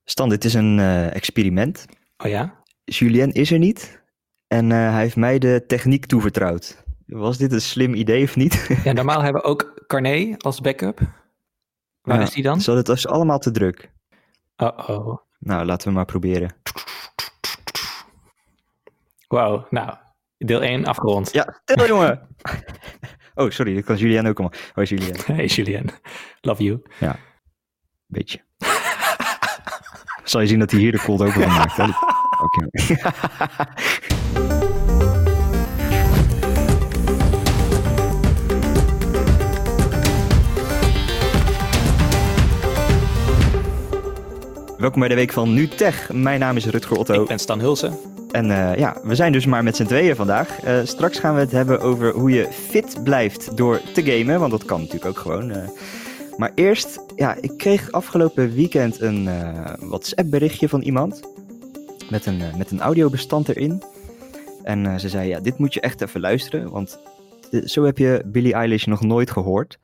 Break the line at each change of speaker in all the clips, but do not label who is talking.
Stan, dit is een experiment.
Oh ja?
Julien is er niet en hij heeft mij de techniek toevertrouwd. Was dit een slim idee of niet?
Ja, normaal hebben we ook Carné als backup. Waar
Ja,
is die dan?
dus dat is allemaal te druk.
Oh.
Nou, laten we maar proberen.
Wauw, nou, deel 1 afgerond.
Ja, stil jongen! Oh, sorry, dat kan Julien ook allemaal. Hoi Julien.
Hey Julien, love you.
Ja, beetje. Zal je zien dat hij hier de cold open van maakt. Hè? Oké. Welkom bij de week van NuTech. Mijn naam is Rutger Otto.
Ik ben Stan Hulsen.
En we zijn dus maar met z'n tweeën vandaag. Straks gaan we het hebben over hoe je fit blijft door te gamen. Want dat kan natuurlijk ook gewoon. Maar eerst, ik kreeg afgelopen weekend een WhatsApp berichtje van iemand. Met een audiobestand erin. En ze zei, dit moet je echt even luisteren. Want zo heb je Billie Eilish nog nooit gehoord.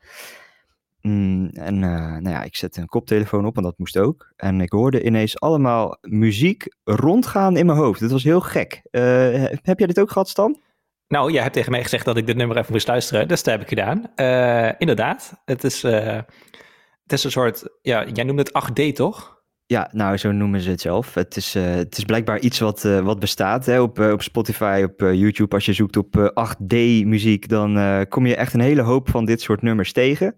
Ik zette een koptelefoon op en dat moest ook. En ik hoorde ineens allemaal muziek rondgaan in mijn hoofd. Het was heel gek. Heb jij dit ook gehad, Stan?
Nou, jij hebt tegen mij gezegd dat ik dit nummer even moest luisteren. Dus dat heb ik gedaan. Inderdaad, het is een soort, jij noemt het 8D, toch?
Ja, nou, zo noemen ze het zelf. Het is blijkbaar iets wat bestaat hè, op Spotify, op YouTube. Als je zoekt op 8D muziek, dan kom je echt een hele hoop van dit soort nummers tegen.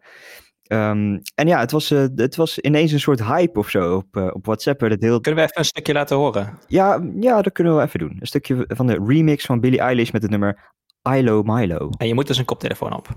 Het was ineens een soort hype of zo op WhatsApp.
Kunnen we even een stukje laten horen?
Ja, dat kunnen we wel even doen. Een stukje van de remix van Billie Eilish met het nummer Ilo Milo.
En je moet dus een koptelefoon op.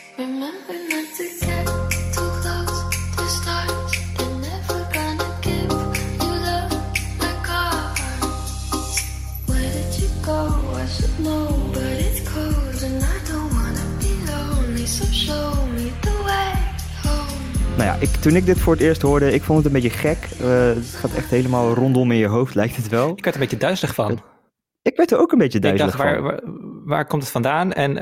Nou ja, toen ik dit voor het eerst hoorde, ik vond het een beetje gek. Het gaat echt helemaal rondom in je hoofd, lijkt het wel.
Ik werd er een beetje duizelig van.
Ik werd er ook een beetje duizelig van.
Ik dacht, waar komt het vandaan? En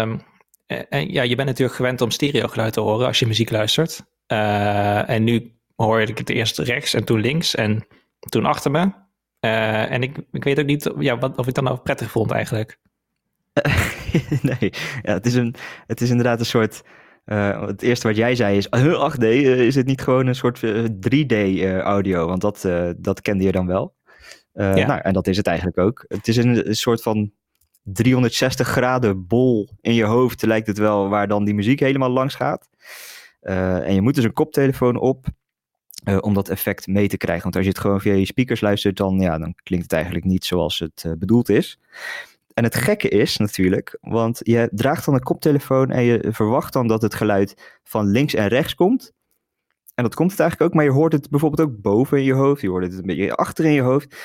je bent natuurlijk gewend om stereogeluid te horen als je muziek luistert. En nu hoorde ik het eerst rechts en toen links en toen achter me. En ik weet ook niet of ik dan nou prettig vond eigenlijk.
Nee, het is inderdaad een soort... het eerste wat jij zei is 8D, is het niet gewoon een soort 3D audio? Want dat kende je dan wel. Nou, en dat is het eigenlijk ook. Het is een soort van 360 graden bol in je hoofd, lijkt het wel, waar dan die muziek helemaal langs gaat. En je moet dus een koptelefoon op om dat effect mee te krijgen. Want als je het gewoon via je speakers luistert, dan klinkt het eigenlijk niet zoals het bedoeld is. En het gekke is natuurlijk, want je draagt dan een koptelefoon en je verwacht dan dat het geluid van links en rechts komt. En dat komt het eigenlijk ook, maar je hoort het bijvoorbeeld ook boven in je hoofd. Je hoort het een beetje achter in je hoofd.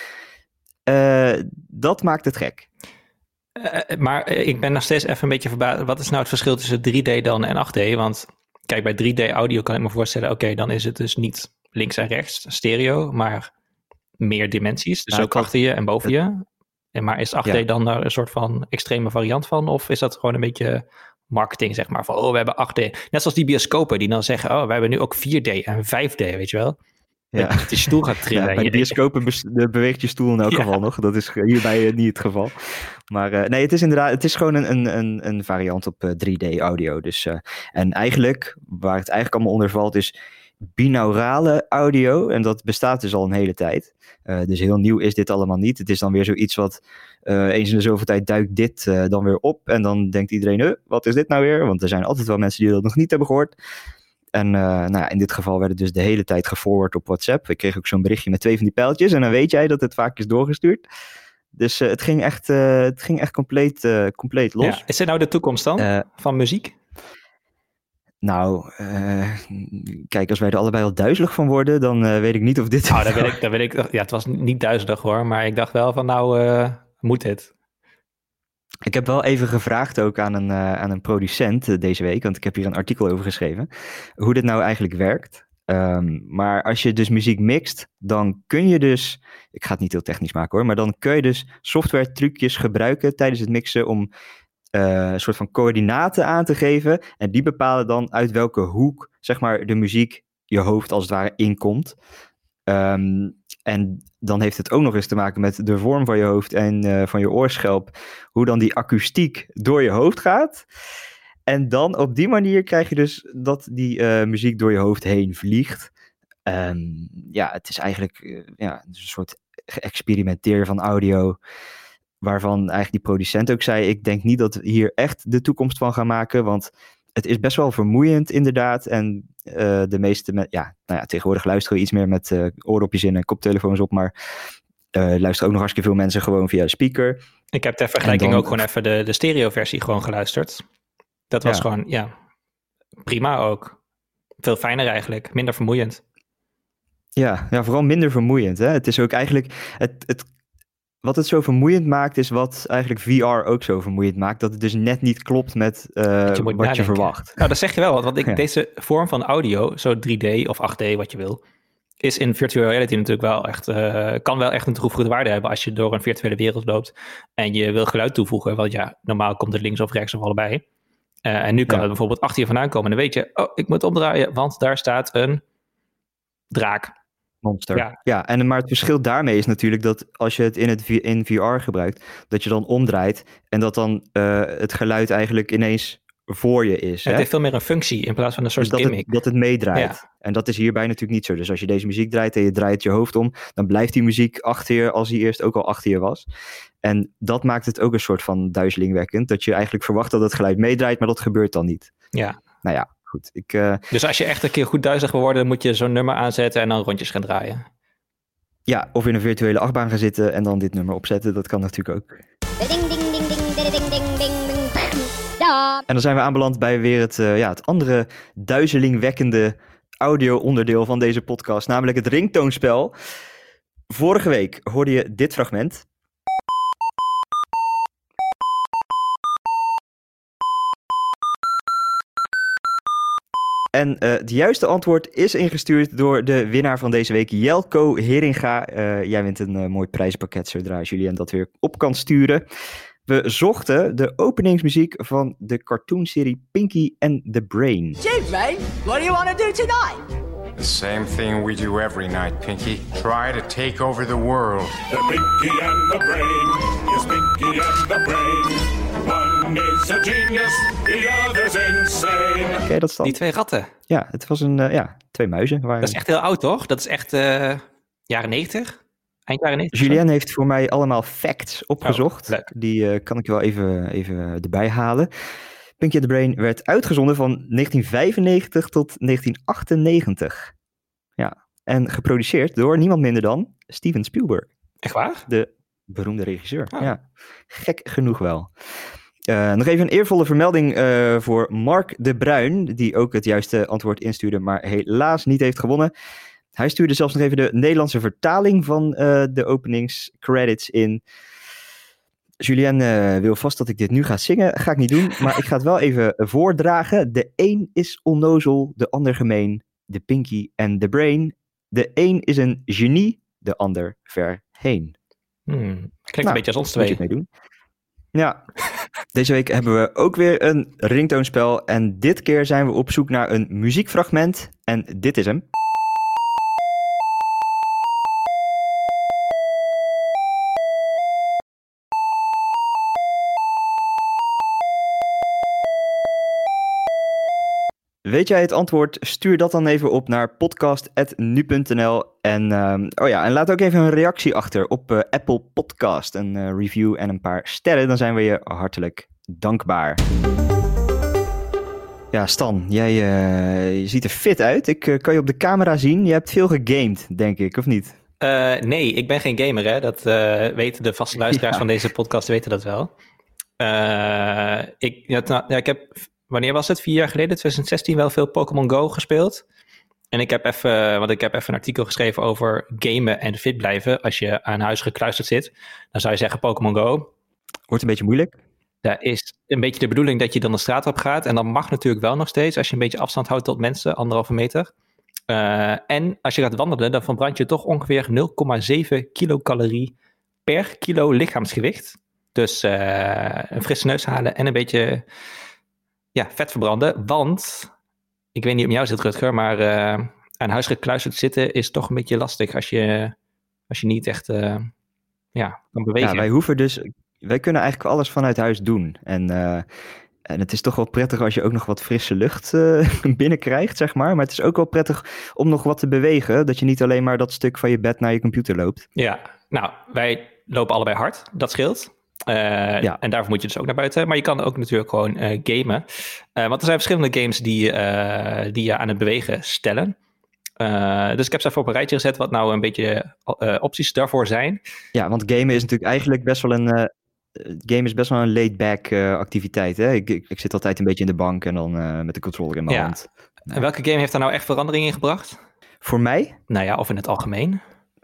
Dat maakt het gek.
Maar ik ben nog steeds even een beetje verbaasd. Wat is nou het verschil tussen 3D dan en 8D? Want kijk, bij 3D audio kan ik me voorstellen, oké, dan is het dus niet links en rechts stereo, maar meer dimensies. Dus ook achter je en boven je. Maar is 8D dan daar een soort van extreme variant van? Of is dat gewoon een beetje marketing, zeg maar? Van, we hebben 8D. Net zoals die bioscopen die dan zeggen, we hebben nu ook 4D en 5D, weet je wel?
Ja.
Dat die stoel gaat trillen.
Ja, bij de bioscopen beweegt je stoel in elk geval nog. Dat is hierbij niet het geval. Maar nee, het is gewoon een variant op 3D audio. Dus, en eigenlijk, waar het eigenlijk allemaal onder valt, is binaurale audio. En dat bestaat dus al een hele tijd. Dus heel nieuw is dit allemaal niet. Het is dan weer zoiets wat eens in de zoveel tijd duikt dit dan weer op. En dan denkt iedereen, wat is dit nou weer? Want er zijn altijd wel mensen die dat nog niet hebben gehoord. En in dit geval werd het dus de hele tijd geforward op WhatsApp. Ik kreeg ook zo'n berichtje met 2 van die pijltjes. En dan weet jij dat het vaak is doorgestuurd. Dus het ging echt compleet los.
Ja. Is dit nou de toekomst dan van muziek?
Nou, kijk, als wij er allebei al duizelig van worden, dan weet ik niet of dit...
Nou, dan weet ik. Ja, het was niet duizelig hoor, maar ik dacht wel van moet dit?
Ik heb wel even gevraagd ook aan een producent deze week, want ik heb hier een artikel over geschreven, hoe dit nou eigenlijk werkt. Maar als je dus muziek mixt, dan kun je dus, ik ga het niet heel technisch maken hoor, maar dan kun je dus software trucjes gebruiken tijdens het mixen om een soort van coördinaten aan te geven. En die bepalen dan uit welke hoek, zeg maar, de muziek je hoofd als het ware inkomt. En dan heeft het ook nog eens te maken met de vorm van je hoofd en van je oorschelp. Hoe dan die akoestiek door je hoofd gaat. En dan op die manier krijg je dus dat die muziek door je hoofd heen vliegt. Het is eigenlijk een soort geëxperimenteer van audio. Waarvan eigenlijk die producent ook zei, ik denk niet dat we hier echt de toekomst van gaan maken. Want het is best wel vermoeiend inderdaad. En de meeste, tegenwoordig luisteren we iets meer met oordopjes in en koptelefoons op. Maar luisteren ook nog hartstikke veel mensen gewoon via de speaker.
Ik heb ter vergelijking ook gewoon even de stereo versie gewoon geluisterd. Dat was gewoon, prima ook. Veel fijner eigenlijk, minder vermoeiend.
Ja, vooral minder vermoeiend. Hè? Het is ook eigenlijk, wat het zo vermoeiend maakt, is wat eigenlijk VR ook zo vermoeiend maakt. Dat het dus net niet klopt met wat je verwacht.
Nou, dat zeg je wel. Want deze vorm van audio, zo 3D of 8D, wat je wil, is in virtual reality natuurlijk wel echt, kan wel echt een toegevoegde waarde hebben als je door een virtuele wereld loopt en je wil geluid toevoegen. Want normaal komt het links of rechts of allebei. En nu kan het bijvoorbeeld achter je vandaan komen. En dan weet je, ik moet omdraaien, want daar staat een draak.
Monster. Maar het verschil daarmee is natuurlijk dat als je het in VR gebruikt, dat je dan omdraait en dat dan het geluid eigenlijk ineens voor je is.
Het heeft veel meer een functie in plaats van een soort gimmick.
Dat het meedraait. Ja. En dat is hierbij natuurlijk niet zo. Dus als je deze muziek draait en je draait je hoofd om, dan blijft die muziek achter je als die eerst ook al achter je was. En dat maakt het ook een soort van duizelingwekkend. Dat je eigenlijk verwacht dat het geluid meedraait, maar dat gebeurt dan niet.
Ja.
Nou ja, goed.
Dus als je echt een keer goed duizelig wil worden, moet je zo'n nummer aanzetten en dan rondjes gaan draaien.
Ja, of in een virtuele achtbaan gaan zitten en dan dit nummer opzetten. Dat kan natuurlijk ook. Ding, ding, ding, ding, ding, ding, ding, ding. En dan zijn we aanbeland bij weer het andere duizelingwekkende audio-onderdeel van deze podcast, namelijk het ringtoonspel. Vorige week hoorde je dit fragment. En het juiste antwoord is ingestuurd door de winnaar van deze week, Jelko Heringa. Jij wint een mooi prijzenpakket zodra Julien dat weer op kan sturen. We zochten de openingsmuziek van de cartoonserie Pinky and the Brain.
Chief, mate, what do you want to do tonight?
The same thing we do every night, Pinky. Try to take over the world.
The Pinky and the Brain. Yes, Pinky and the Brain. One is a genius, the other's insane.
Ken je dat stand?
Die twee ratten.
Ja, het was twee muizen.
Dat is echt heel oud, toch? Dat is echt jaren 90? Eind jaren 90?
Julien heeft voor mij allemaal facts opgezocht.
Leuk.
Die kan ik wel even erbij halen. Pinky and the Brain werd uitgezonden van 1995 tot 1998. Ja, en geproduceerd door niemand minder dan Steven Spielberg.
Echt waar?
De beroemde regisseur.
Oh.
Ja, gek genoeg wel. Nog even een eervolle vermelding voor Mark de Bruin, die ook het juiste antwoord instuurde, maar helaas niet heeft gewonnen. Hij stuurde zelfs nog even de Nederlandse vertaling van de openingscredits in. Julien wil vast dat ik dit nu ga zingen. Ga ik niet doen, maar ik ga het wel even voordragen. De een is onnozel, de ander gemeen. De Pinky and the Brain. De een is een genie, de ander ver heen.
Klinkt een beetje als ons twee.
Moet je het mee doen. Ja, deze week hebben we ook weer een ringtoonspel. En dit keer zijn we op zoek naar een muziekfragment. En dit is hem. Weet jij het antwoord? Stuur dat dan even op naar podcast@nu.nl. En laat ook even een reactie achter op Apple Podcast. Een review en een paar sterren. Dan zijn we je hartelijk dankbaar. Ja, Stan, jij ziet er fit uit. Ik kan je op de camera zien. Je hebt veel gegamed, denk ik, of niet?
Nee, ik ben geen gamer, hè. Dat weten de vaste luisteraars van deze podcast, weten dat wel. Ik heb... Wanneer was het? 4 jaar geleden, 2016, wel veel Pokémon Go gespeeld. En ik heb even een artikel geschreven over gamen en fit blijven. Als je aan huis gekluisterd zit, dan zou je zeggen Pokémon Go.
Wordt een beetje moeilijk.
Daar is een beetje de bedoeling dat je dan de straat op gaat. En dat mag natuurlijk wel nog steeds, als je een beetje afstand houdt tot mensen, 1,5 meter. En als je gaat wandelen, dan verbrand je toch ongeveer 0,7 kilocalorie per kilo lichaamsgewicht. Dus een frisse neus halen en een beetje... vet verbranden, want ik weet niet of jou zit, Rutger, maar aan huis gekluisterd zitten is toch een beetje lastig als je Als je niet echt kan bewegen.
Ja, wij kunnen eigenlijk alles vanuit huis doen. En het is toch wel prettig als je ook nog wat frisse lucht binnenkrijgt, zeg maar. Maar het is ook wel prettig om nog wat te bewegen. Dat je niet alleen maar dat stuk van je bed naar je computer loopt.
Ja, nou, wij lopen allebei hard. Dat scheelt. En daarvoor moet je dus ook naar buiten. Maar je kan ook natuurlijk gewoon gamen. Want er zijn verschillende games die je aan het bewegen stellen. Dus ik heb ze even op een rijtje gezet wat nou een beetje opties daarvoor zijn.
Ja, want gamen is natuurlijk eigenlijk best wel een... game is best wel een laid-back activiteit. Hè? Ik zit altijd een beetje in de bank en dan met de controller in mijn hand.
En welke game heeft daar nou echt verandering in gebracht?
Voor mij?
Nou ja, of in het algemeen.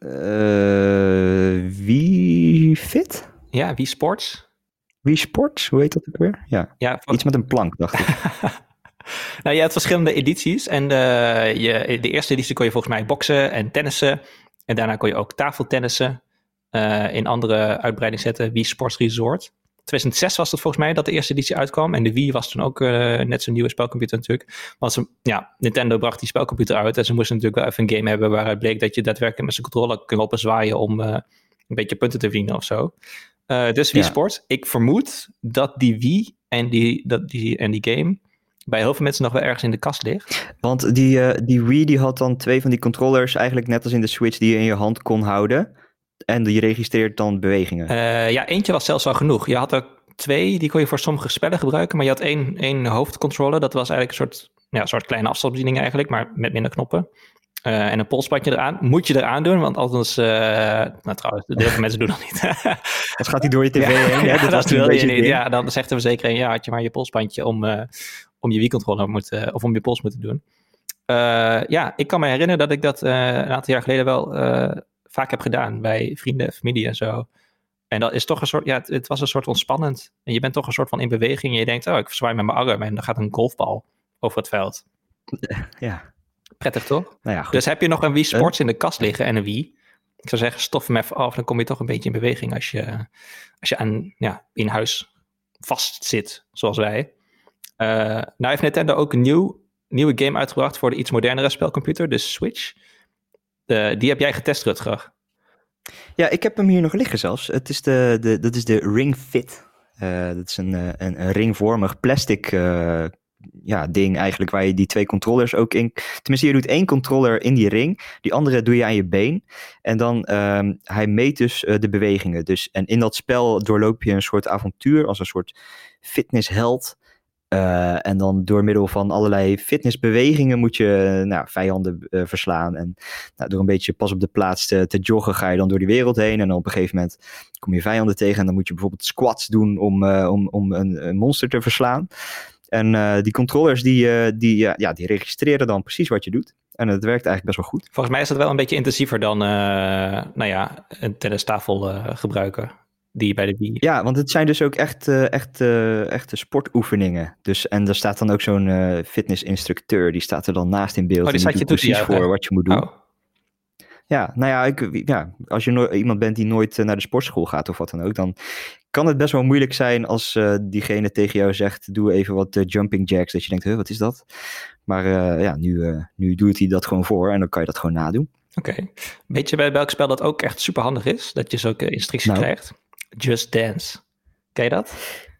Wii Fit?
Ja, Wii Sports.
Wii Sports, hoe heet dat ook weer? Ja, iets met een plank, dacht ik.
Nou, je hebt verschillende edities. En de eerste editie kon je volgens mij boksen en tennissen. En daarna kon je ook tafeltennissen. In andere uitbreidingszetten, Wii Sports Resort. 2006 was het volgens mij dat de eerste editie uitkwam. En de Wii was toen ook net zo'n nieuwe spelcomputer natuurlijk. Want Nintendo bracht die spelcomputer uit. En ze moesten natuurlijk wel even een game hebben waaruit bleek dat je daadwerkelijk met zijn controller kunt lopen zwaaien om een beetje punten te verdienen of zo. Dus Wii Sports. Ik vermoed dat die Wii en die game bij heel veel mensen nog wel ergens in de kast ligt.
Want die Wii die had dan 2 van die controllers eigenlijk net als in de Switch die je in je hand kon houden. En die registreert dan bewegingen.
Eentje was zelfs al genoeg. Je had er 2, die kon je voor sommige spellen gebruiken. Maar je had één hoofdcontroller. Dat was eigenlijk een soort kleine afstandsbediening eigenlijk, maar met minder knoppen. En een polsbandje eraan. Moet je eraan doen, want anders... trouwens, de veel mensen doen dat niet.
Dan gaat hij door je tv heen.
Ja, dat wil je niet. Ja, dan zegt de verzekering, had je maar je polsbandje om je Wii-controller of om je pols moeten doen. Ik kan me herinneren dat ik dat een aantal jaar geleden wel vaak heb gedaan bij vrienden, familie en zo. En dat is toch een soort, het was een soort ontspannend. En je bent toch een soort van in beweging. En je denkt, ik zwaai met mijn arm en dan gaat een golfbal over het veld.
Ja.
Prettig toch?
Nou ja, goed.
Dus heb je nog een Wii Sports in de kast liggen en een Wii. Ik zou zeggen, stof hem even af. Dan kom je toch een beetje in beweging als je in huis vast zit, zoals wij. Nou heeft Nintendo ook een nieuwe game uitgebracht voor de iets modernere spelcomputer, de Switch. Die heb jij getest, Rutger.
Ja, ik heb hem hier nog liggen zelfs. Het is dat is de Ring Fit. Dat is een ringvormig plastic ding eigenlijk, waar je die 2 controllers ook in... Tenminste, je doet 1 controller in die ring, die andere doe je aan je been. En dan, hij meet dus de bewegingen. Dus, en in dat spel doorloop je een soort avontuur, als een soort fitnessheld. En dan door middel van allerlei fitnessbewegingen moet je vijanden verslaan. En door een beetje pas op de plaats te joggen ga je dan door die wereld heen. En dan op een gegeven moment kom je vijanden tegen. En dan moet je bijvoorbeeld squats doen om een monster te verslaan. En die controllers die registreren dan precies wat je doet. En het werkt eigenlijk best wel goed.
Volgens mij is dat wel een beetje intensiever dan een tennistafel gebruiken. Die bij de Wii.
Ja, want het zijn dus ook echte sportoefeningen. Dus, en er staat dan ook zo'n fitnessinstructeur, die staat er dan naast in beeld.
Die
en die doet precies voor wat je moet doen.
Oh.
Ja, als je iemand bent die nooit naar de sportschool gaat of wat dan ook, dan kan het best wel moeilijk zijn als diegene tegen jou zegt, doe even wat jumping jacks. Dat je denkt, wat is dat? Maar nu doet hij dat gewoon voor en dan kan je dat gewoon nadoen.
Oké. Weet je bij welk spel dat ook echt super handig is? Dat je zulke instructies krijgt? Just Dance. Ken je dat?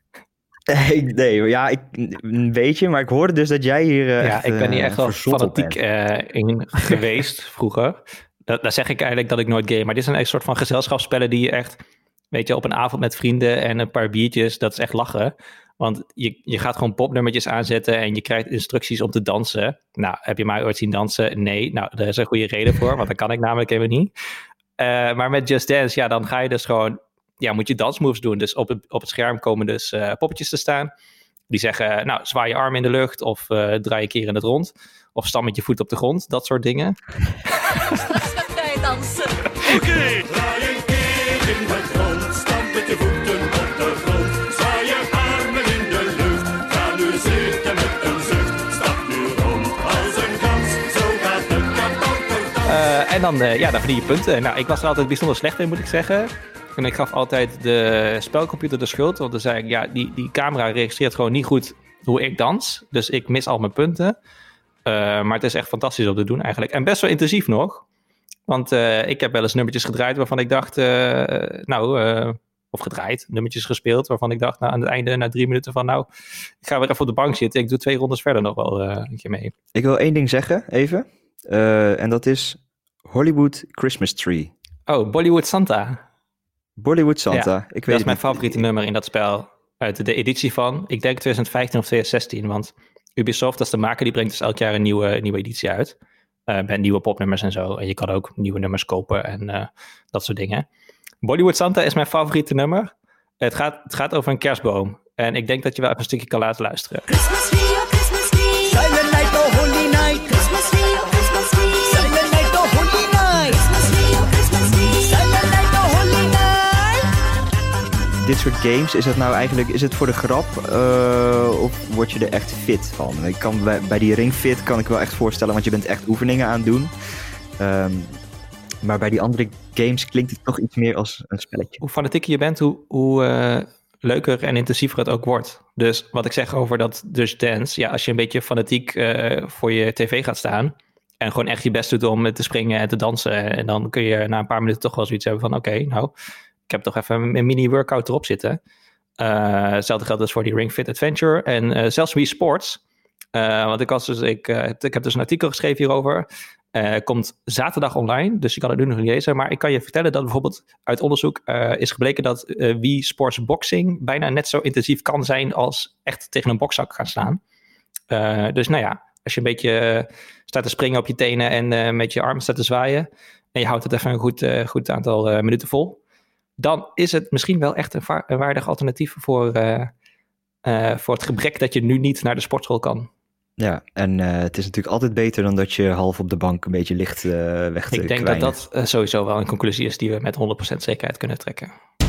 Een beetje, maar ik hoorde dus dat jij hier
ik ben hier echt wel fanatiek in geweest vroeger. Daar zeg ik eigenlijk dat ik nooit game, maar dit zijn een soort van gezelschapsspellen die je echt, weet je, op een avond met vrienden en een paar biertjes, dat is echt lachen. Want je gaat gewoon popnummertjes aanzetten en je krijgt instructies om te dansen. Nou, heb je mij ooit zien dansen? Nee, nou, daar is een goede reden voor, want dat kan ik namelijk helemaal niet. Maar met Just Dance, dan ga je dus gewoon, moet je dansmoves doen. Dus op het scherm komen dus poppetjes te staan. Die zeggen, zwaai je arm in de lucht of draai je keer in het rond. Of stam met je voet op de grond, dat soort dingen.
dansen.
Oké, draai een keer in het rond. Stamp met je voeten op de grond. Zwaai je armen in de lucht. Ga nu zitten met een zucht. Stap nu rond als een gans. Zo gaat de kabouter.
En dan verdien je punten. Nou, ik was er altijd bijzonder slecht in, moet ik zeggen. En ik gaf altijd de spelcomputer de schuld. Want dan zei ik, die camera registreert gewoon niet goed hoe ik dans. Dus ik mis al mijn punten. Maar het is echt fantastisch om te doen eigenlijk. En best wel intensief nog. Want ik heb wel eens nummertjes gedraaid waarvan ik dacht, of gedraaid, nummertjes gespeeld waarvan ik dacht, aan het einde, na 3 minuten van, ik ga weer even op de bank zitten. Ik doe 2 rondes verder nog wel een keer mee.
Ik wil 1 ding zeggen, even. En dat is Hollywood Christmas Tree.
Oh, Bollywood Santa.
Bollywood Santa.
Ja,
Ik weet
dat is mijn
niet.
favoriete nummer in dat spel. Uit de editie van, ik denk 2015 of 2016. Want Ubisoft, dat is de maker, die brengt dus elk jaar een nieuwe editie uit. Met nieuwe popnummers en zo. En je kan ook nieuwe nummers kopen en dat soort dingen. Bollywood Santa is mijn favoriete nummer. Het gaat over een kerstboom. En ik denk dat je wel even een stukje kan laten luisteren.
Christmas tree, oh Christmas tree. Silent night, oh holy night. Christmas tree, oh Christmas tree. Silent night, oh holy night. Christmas tree, oh Christmas tree. Silent night, oh holy night.
Dit soort games, is het voor de grap of word je er echt fit van? Ik kan bij die Ring Fit kan ik wel echt voorstellen, want je bent echt oefeningen aan het doen. Maar bij die andere games klinkt het toch iets meer als een spelletje.
Hoe fanatieker je bent, hoe leuker en intensiever het ook wordt. Dus wat ik zeg over dat Just Dance, ja, als je een beetje fanatiek voor je tv gaat staan en gewoon echt je best doet om te springen en te dansen, en dan kun je na een paar minuten toch wel zoiets hebben van, oké, ik heb toch even een mini-workout erop zitten. Hetzelfde geldt dus voor die Ring Fit Adventure en zelfs Wii Sports. Want ik heb dus een artikel geschreven hierover. Komt zaterdag online, dus je kan het nu nog niet lezen. Maar ik kan je vertellen dat bijvoorbeeld uit onderzoek is gebleken dat Wii Sports Boxing bijna net zo intensief kan zijn als echt tegen een bokzak gaan staan. Dus als je een beetje staat te springen op je tenen en met je armen staat te zwaaien en je houdt het even een goed aantal minuten vol, dan is het misschien wel echt een waardig alternatief voor het gebrek dat je nu niet naar de sportschool kan.
Ja, en het is natuurlijk altijd beter dan dat je half op de bank een beetje licht weg te
Ik denk
kwijnen.
dat sowieso wel een conclusie is die we met 100% zekerheid kunnen trekken.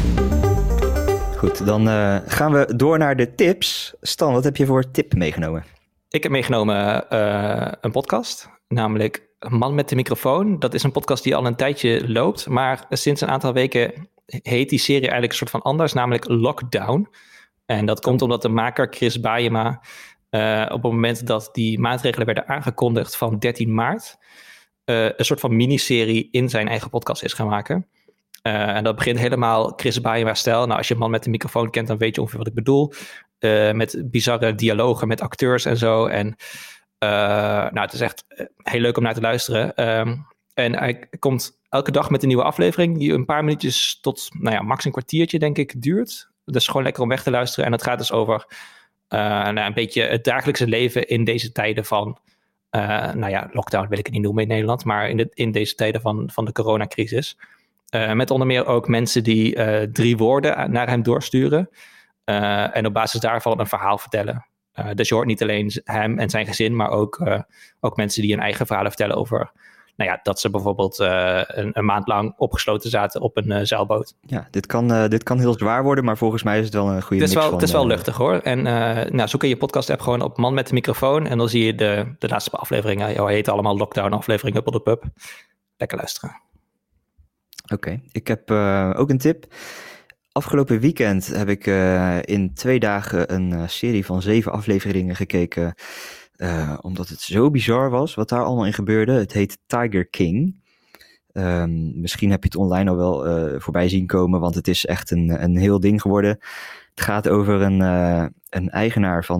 Goed, dan gaan we door naar de tips. Stan, wat heb je voor tip meegenomen?
Ik heb meegenomen een podcast, namelijk Man met de microfoon. Dat is een podcast die al een tijdje loopt, maar sinds een aantal weken heet die serie eigenlijk een soort van anders, namelijk Lockdown. En dat komt omdat de maker Chris Bajema op het moment dat die maatregelen werden aangekondigd van 13 maart... een soort van miniserie in zijn eigen podcast is gaan maken. En dat begint helemaal Chris Bajema-stijl. Nou, als je Man met de microfoon kent, dan weet je ongeveer wat ik bedoel. Met bizarre dialogen met acteurs en zo. En het is echt heel leuk om naar te luisteren. En hij komt elke dag met een nieuwe aflevering die een paar minuutjes tot, max een kwartiertje, denk ik, duurt. Dus gewoon lekker om weg te luisteren. En het gaat dus over een beetje het dagelijkse leven in deze tijden van, lockdown wil ik het niet noemen in Nederland, maar in deze tijden van de coronacrisis. Met onder meer ook mensen die 3 woorden naar hem doorsturen. En op basis daarvan een verhaal vertellen. Dus je hoort niet alleen hem en zijn gezin, maar ook mensen die hun eigen verhalen vertellen over dat ze bijvoorbeeld een maand lang opgesloten zaten op een zeilboot.
Ja, dit kan heel zwaar worden, maar volgens mij is het wel een goede mix van...
Het is wel luchtig hoor. En zoek in je podcast-app gewoon op Man met de microfoon en dan zie je de laatste paar afleveringen. Hij heet allemaal Lockdown aflevering Up on the Pub. Lekker luisteren.
Oké, ik heb ook een tip. Afgelopen weekend heb ik in 2 dagen een serie van 7 afleveringen gekeken, omdat het zo bizar was wat daar allemaal in gebeurde. Het heet Tiger King. Misschien heb je het online al wel voorbij zien komen, want het is echt een heel ding geworden. Het gaat over een eigenaar van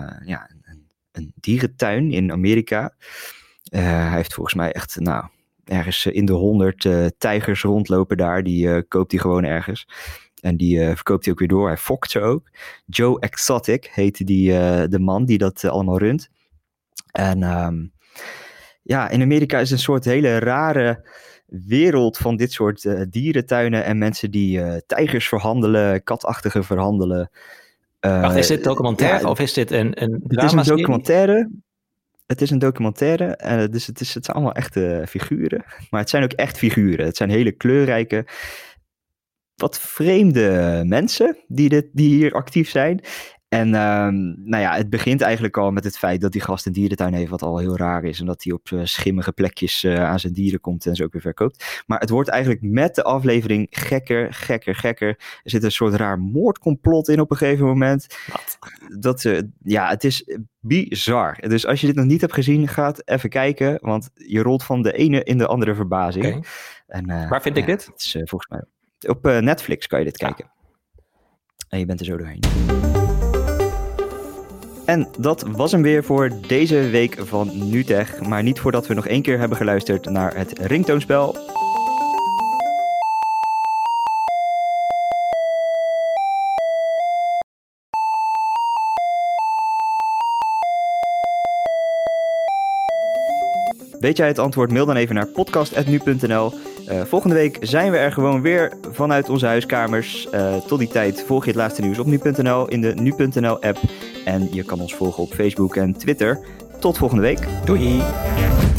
een dierentuin in Amerika. Hij heeft volgens mij echt, ergens in de 100 tijgers rondlopen daar. Die koopt hij gewoon ergens. En die verkoopt hij ook weer door. Hij fokt ze ook. Joe Exotic heette de man die dat allemaal runt. En in Amerika is een soort hele rare wereld van dit soort dierentuinen en mensen die tijgers verhandelen, katachtigen verhandelen.
Wacht, is dit documentaire of is dit een drama?
Het is een documentaire. Het is een documentaire, dus het zijn allemaal echte figuren. Maar het zijn ook echt figuren. Het zijn hele kleurrijke, wat vreemde mensen die hier actief zijn. En het begint eigenlijk al met het feit dat die gast een dierentuin heeft, wat al heel raar is. En dat hij op schimmige plekjes aan zijn dieren komt en ze ook weer verkoopt. Maar het wordt eigenlijk met de aflevering gekker. Er zit een soort raar moordcomplot in op een gegeven moment. Wat? Het is bizar. Dus als je dit nog niet hebt gezien, ga het even kijken. Want je rolt van de ene in de andere verbazing.
Okay.
En,
waar vind ik dit?
Het is volgens mij op Netflix kan je dit kijken. En je bent er zo doorheen. En dat was hem weer voor deze week van NuTech. Maar niet voordat we nog 1 keer hebben geluisterd naar het ringtoonspel. Weet jij het antwoord? Mail dan even naar podcast@nu.nl. Volgende week zijn we er gewoon weer vanuit onze huiskamers. Tot die tijd volg je het laatste nieuws op nu.nl in de nu.nl app. En je kan ons volgen op Facebook en Twitter. Tot volgende week.
Doei!